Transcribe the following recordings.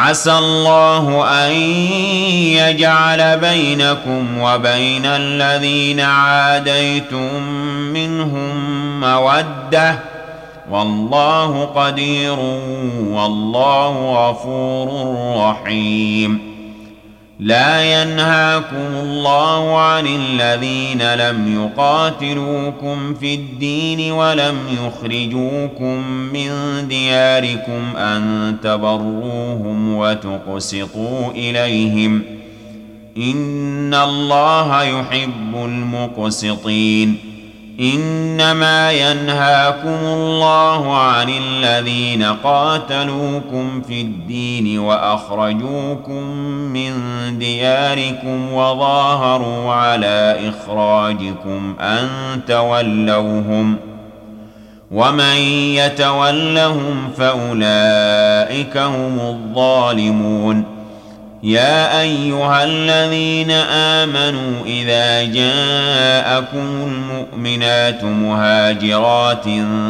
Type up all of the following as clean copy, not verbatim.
عسى الله أن يجعل بينكم وبين الذين عاديتم منهم مودة والله قدير والله غفور رحيم. لا ينهاكم الله عن الذين لم يقاتلوكم في الدين ولم يخرجوكم من دياركم أن تبروهم وتقسطوا إليهم إن الله يحب المقسطين. إنما ينهاكم الله عن الذين قاتلوكم في الدين وأخرجوكم من دياركم وظاهروا على إخراجكم أن تولوهم ومن يتولهم فأولئك هم الظالمون. يا أيها الذين آمنوا إذا جاءكم المؤمنات مهاجرات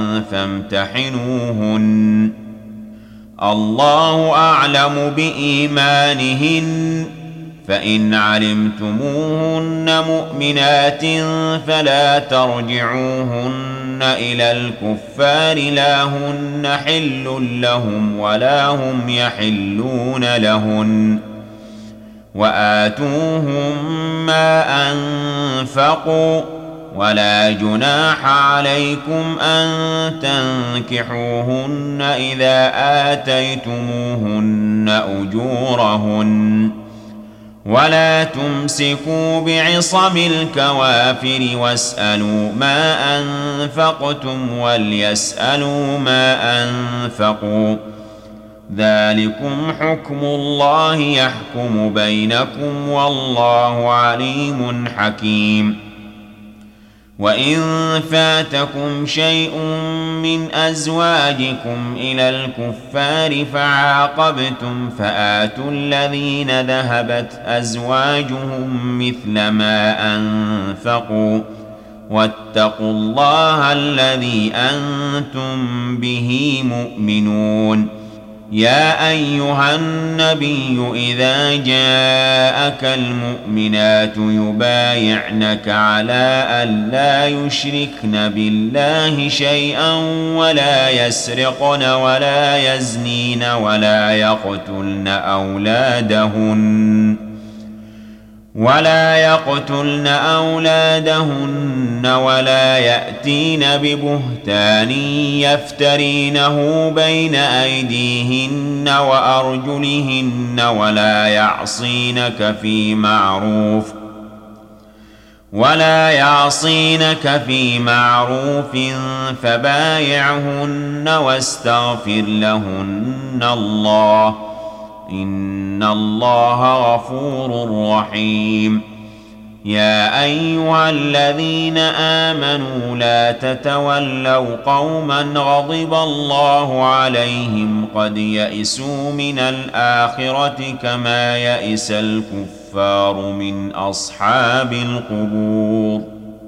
فامتحنوهن الله أعلم بإيمانهن فإن علمتموهن مؤمنات فلا ترجعوهن إلى الكفار لا هن حل لهم ولا هم يحلون لهن وآتوهم ما أنفقوا ولا جناح عليكم أن تنكحوهن إذا آتيتموهن أجورهن ولا تمسكوا بعصم الكوافر واسألوا ما أنفقتم وليسألوا ما أنفقوا ذلكم حكم الله يحكم بينكم والله عليم حكيم. وإن فاتكم شيء من أزواجكم إلى الكفار فعاقبتم فآتوا الذين ذهبت أزواجهم مثل ما أنفقوا واتقوا الله الذي أنتم به مؤمنون. يا أيها النبي إذا جاءك المؤمنات يبايعنك على أن لا يشركن بالله شيئا ولا يسرقن ولا يزنين ولا يقتلن أولادهن ولا يأتين ببهتان يفترينه بين أيديهن وأرجلهن ولا يعصينك في معروف فبايعهن واستغفر لهن الله إن الله غفور رحيم. يا أيها الذين آمنوا لا تتولوا قوما غضب الله عليهم قد يئسوا من الآخرة كما يئس الكفار من أصحاب القبور.